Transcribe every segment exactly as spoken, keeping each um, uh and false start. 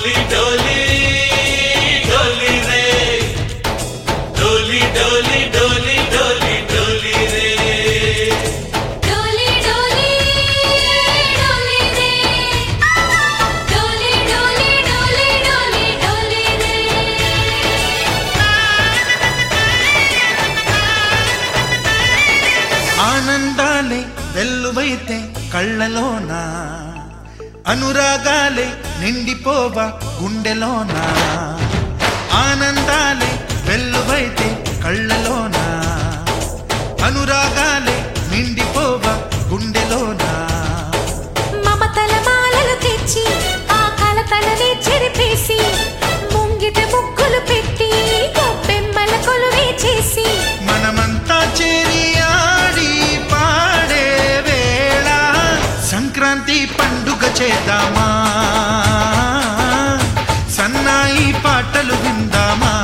डोली डोली डोली रे डोली डोली डोली डोली डोली रे डोली डोली डोली रे डोली डोली डोली डोली डोली रे ఆనందాలే వెల్లువైతే కళ్ళలోనా అనురాగాలే నిండిపోవా గుండెలోనా ఆనందాలే వెల్లువైతే కళ్ళలోనా అనురాగాలే నిండిపోవా గుండెలోనా మమతల మాలలు తెచ్చి ఆ కలతలనే చెరిపేసి ముంగిట ముగ్గులు పెట్టి గొప్పెమ్మల కొలువే చేసి మనమంతా చేరి ఆడి పాడే వేళ సంక్రాంతి పండుగ చేద్దామా సన్నాయి పాటలు విందామా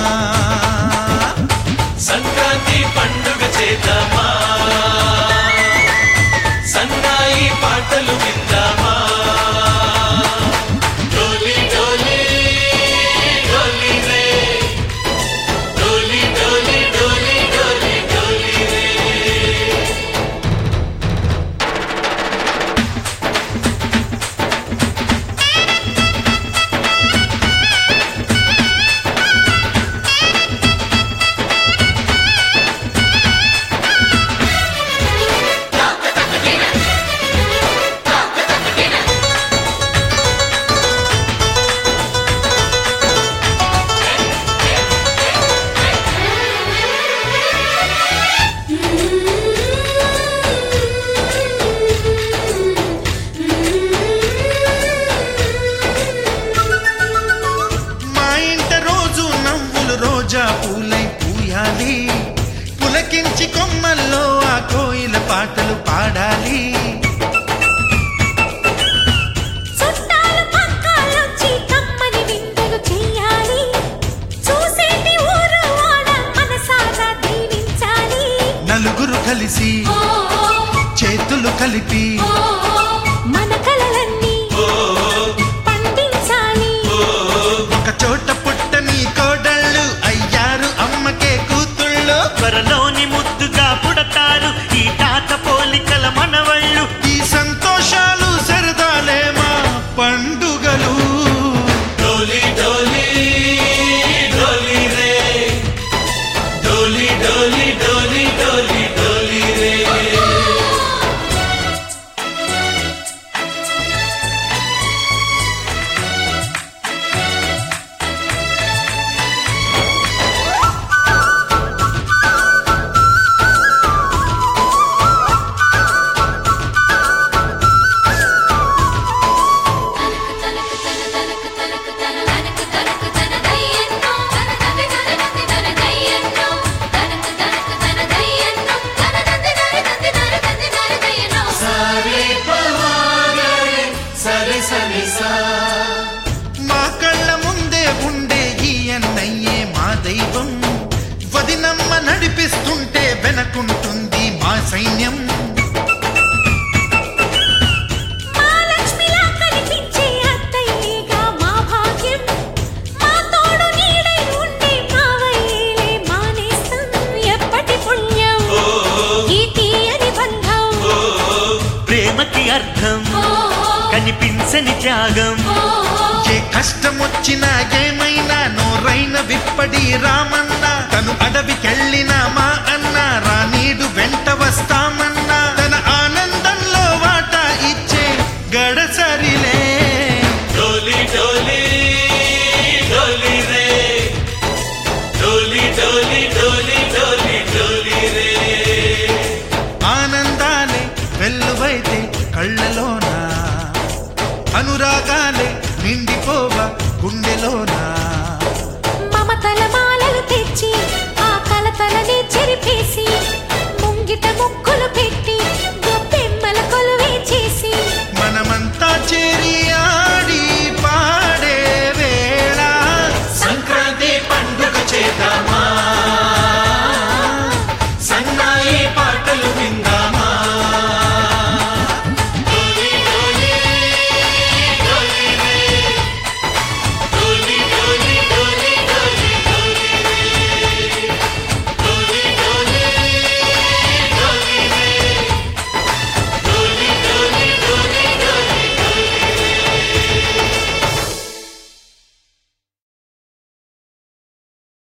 సంక్రాంతి పండుగ చేద్దామా సన్నాయి పాటలు విందామా డోలి డోలి డోలి రే డోలి డోలి డోలి డోలి డోలి రే మా ఇంట రోజు నవ్వులు రోజా పూలై పూయాలి పులకించి కొమ్మల్లో ఆ కోయిల పాటలు పాడాలి చుట్టాలు పక్కాలొచ్చి కమ్మని విందులు చెయ్యాలి చూసేటి ఊరు వాడ మనసారా దీవించాలి నలుగురు కలిసి చేతులు కలిపి మన కలలన్నీ పండించాలి ఒక చోట పుట్టని కోడళ్ళు అయ్యారు అమ్మకే కూతుళ్ళు త్వరలోని ముద్దుగా పుడతారు ఈ తాత పోలికల మనవళ్ళు ఈ సంతోషాలు సరదాలే మా పండుగలు డోలి డోలి డోలి రే డోలి డోలి డోలి డోలి డోలి రే సరే సరే సా మా కళ్ళ ముందే ఉండే ఈ అన్నయ్యే మా దైవం వదినమ్మ నడిపిస్తుంటే వెనకుంటుంది మా సైన్యం మా లక్ష్మిలా కనిపించే అత్తయ్యేగా మా భాగ్యం మా తోడు నీడై ఉండే మావయ్యేలే మా నేస్తం ఎప్పటి పుణ్యం ఈ తీయని బంధం ప్రేమకి అర్థం కనిపించని త్యాగం ఏ కష్టం వచ్చినా ఏమైనా నోరైన విప్పడి రామన్న తను అడవికెళ్ళిన మా అన్న రానీడు వెంట వస్తామన్నా తన ఆనందంలో వాటా ఇచ్చే గడసరిలే డోలి డోలి డోలి రే డోలి డోలి డోలి డోలి డోలి రే ఆనందాలే వెల్లువైతే కళ్ళలోనా అనురాగాలే నిండిపోవా గుండెలోనా మమతల మాలలు తెచ్చి ఆ కలతలనే చెరిపేసి ముంగిట ముగ్గులు పెట్టి